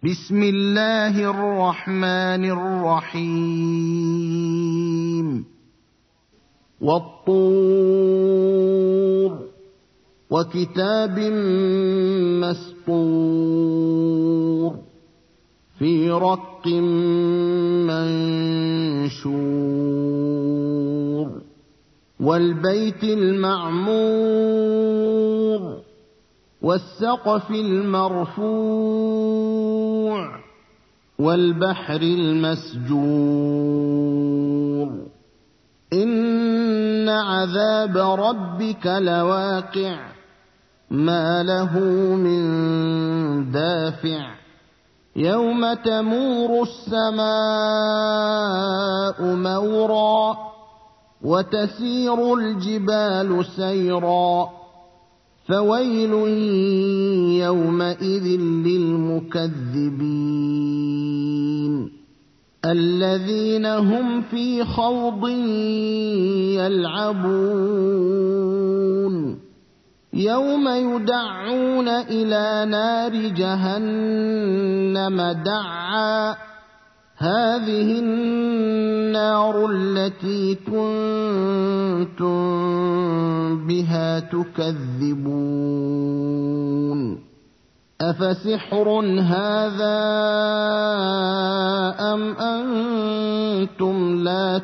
بسم الله الرحمن الرحيم والطور وكتاب مسطور في رق منشور والبيت المعمور والسقف المرفوع والبحر المسجور إن عذاب ربك لواقع ما له من دافع يوم تمور السماء مورا وتسير الجبال سيرا فويل يومئذ للمكذبين الذين هم في خوض يلعبون يوم يدعون إلى نار جهنم دعا هذه النار التي كنتم بها تكذبون أفسحر هذا أم أنتم لا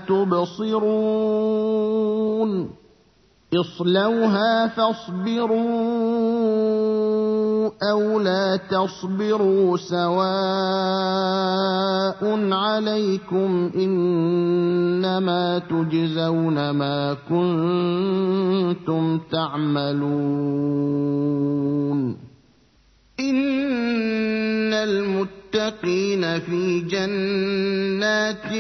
تبصرون اصلوها فاصبروا أو لا تصبروا سواء عليكم إنما تجزون ما كنتم تعملون إن المتقين في جنات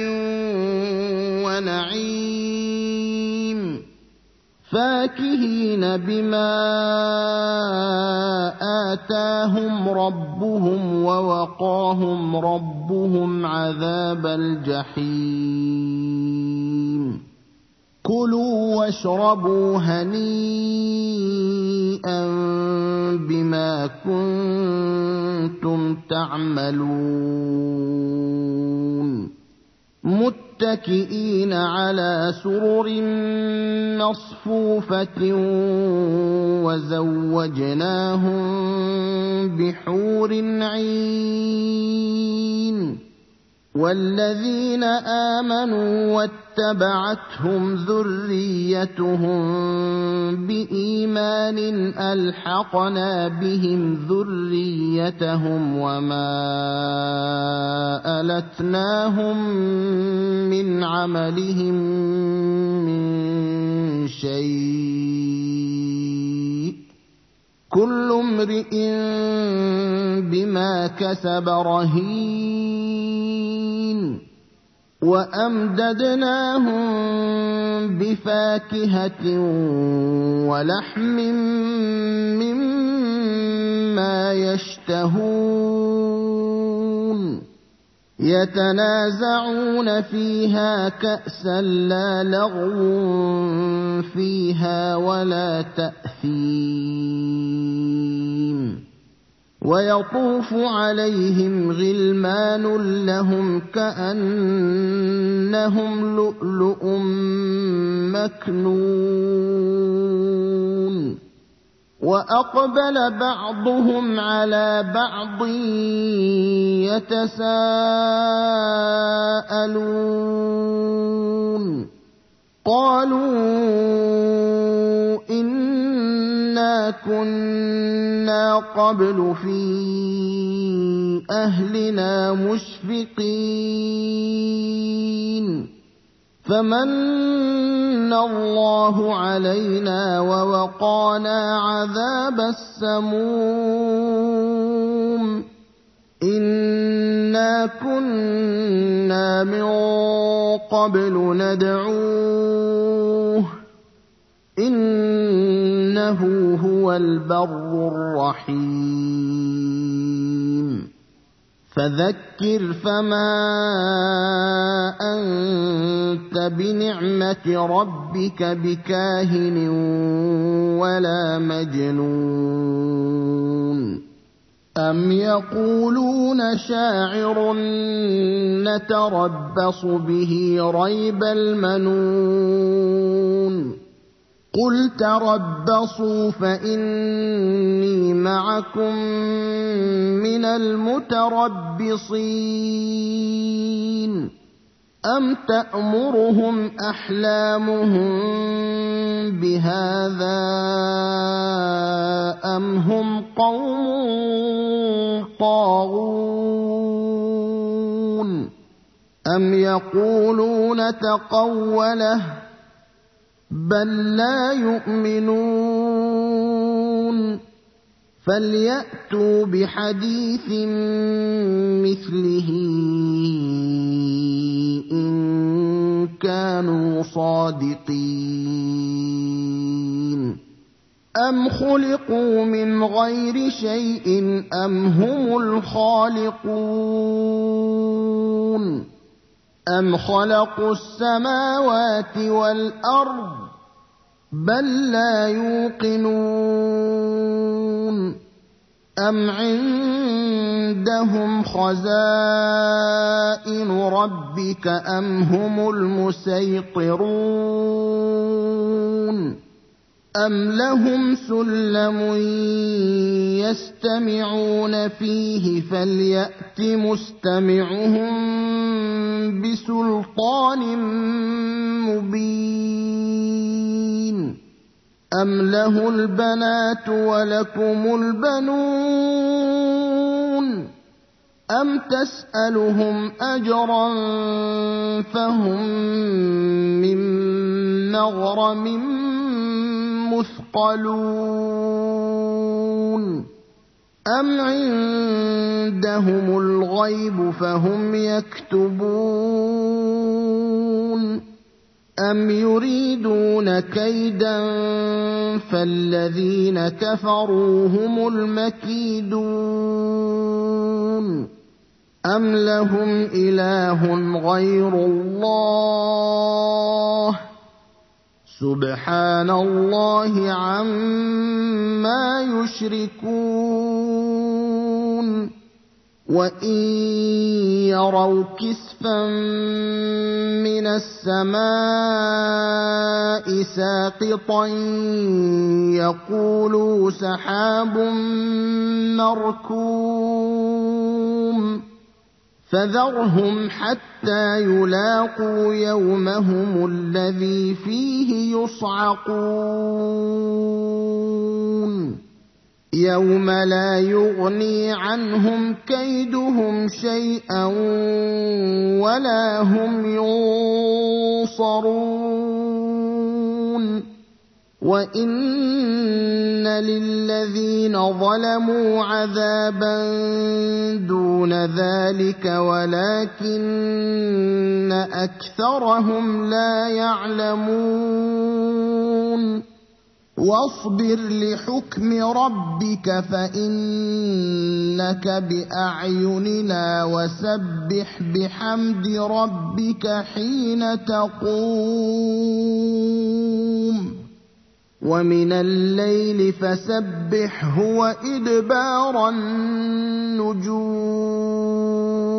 ونعيم فاكهين بما آتاهم ربهم ووقاهم ربهم عذاب الجحيم كلوا واشربوا هنيئا بما كنتم تعملون متكئين على سرر مصفوفة وزوجناهم بحور عين والذين آمنوا واتبعتهم ذريتهم بإيمان ألحقنا بهم ذريتهم وما ألتناهم من عملهم من شيء كل امرئ بما كسب رهين وأمددناهم بفاكهة ولحم مما يشتهون يتنازعون فيها كأسا لا لغو فيها ولا تأثيم ويطوف عليهم غلمان لهم كأنهم لؤلؤ مكنون وأقبل بعضهم على بعض يتساءلون قالوا إنا كنا قبل في أهلنا مشفقين فمن الله علينا ووقانا عذاب السموم إنا كنا من قبل ندعوه إنه هو البر الرحيم فذكر فما أنت بنعمة ربك بكاهن ولا مجنون أَمْ يَقُولُونَ شَاعِرٌ نَتَرَبَّصُ بِهِ رَيْبَ الْمَنُونِ قُلْ تَرَبَّصُوا فَإِنِّي مَعَكُم مِّنَ الْمُتَرَبِّصِينَ أَمْ تَأْمُرُهُمْ أَحْلَامُهُم بِهَٰذَا أَمْ هُمْ قَوْمٌ طَاغُونَ أَمْ يَقُولُونَ تَقَوَّلَهُ بَل لَّا يُؤْمِنُونَ فَلْيَأْتُوا بِحَدِيثٍ مِّثْلِهِ إِن كَانُوا صَادِقِينَ أَمْ خُلِقُوا مِنْ غَيْرِ شَيْءٍ أَمْ هُمُ الْخَالِقُونَ أَمْ خَلَقُوا السَّمَاوَاتِ وَالْأَرْضَ بَل لَّا يُوقِنُونَ أَمْ عِندَهُمْ خَزَائِنُ رَبِّكَ أَمْ هُمُ الْمُصَيْطِرُونَ أَمْ لَهُمْ سُلَّمٌ يَسْتَمِعُونَ فِيهِ فَلْيَأْتِ مُسْتَمِعُهُم بِسُلْطَانٍ مُّبِينٍ أَمْ لَهُ الْبَنَاتُ وَلَكُمُ الْبَنُونَ أَمْ تَسْأَلُهُمْ أَجْرًا فَهُم مِّن مَّغْرَمٍ مُّثْقَلُونَ أَمْ عِندَهُمُ الْغَيْبُ فَهُمْ يَكْتُبُونَ أَمْ يُرِيدُونَ كَيْدًا فَالَّذِينَ كَفَرُوا هُمُ الْمَكِيدُونَ أَمْ لَهُمْ إِلَٰهٌ غَيْرُ اللَّهِ سُبْحَانَ اللَّهِ عَمَّا يُشْرِكُونَ وَإِن يَرَوْا كِسْفًا مِّنَ السَّمَاءِ سَاقِطًا يَقُولُوا سَحَابٌ مَّرْكُومٌ فَذَرْهُمْ حَتَّىٰ يُلَاقُوا يَوْمَهُمُ الَّذِي فِيهِ يُصْعَقُونَ يَوْمَ لَا يُغْنِي عَنْهُمْ كَيْدُهُمْ شَيْئًا وَلَا هُمْ يُنصَرُونَ وَإِنَّ لِلَّذِينَ ظَلَمُوا عَذَابًا دُونَ ذَلِكَ وَلَٰكِنَّ أَكْثَرَهُمْ لَا يَعْلَمُونَ وَاصْبِرْ لِحُكْمِ رَبِّكَ فَإِنَّكَ بِأَعْيُنِنَا وَسَبِّحْ بِحَمْدِ رَبِّكَ حِينَ تَقُومُ وَمِنَ اللَّيْلِ فَسَبِّحْهُ وَإِدْبَارَ النُّجُومِ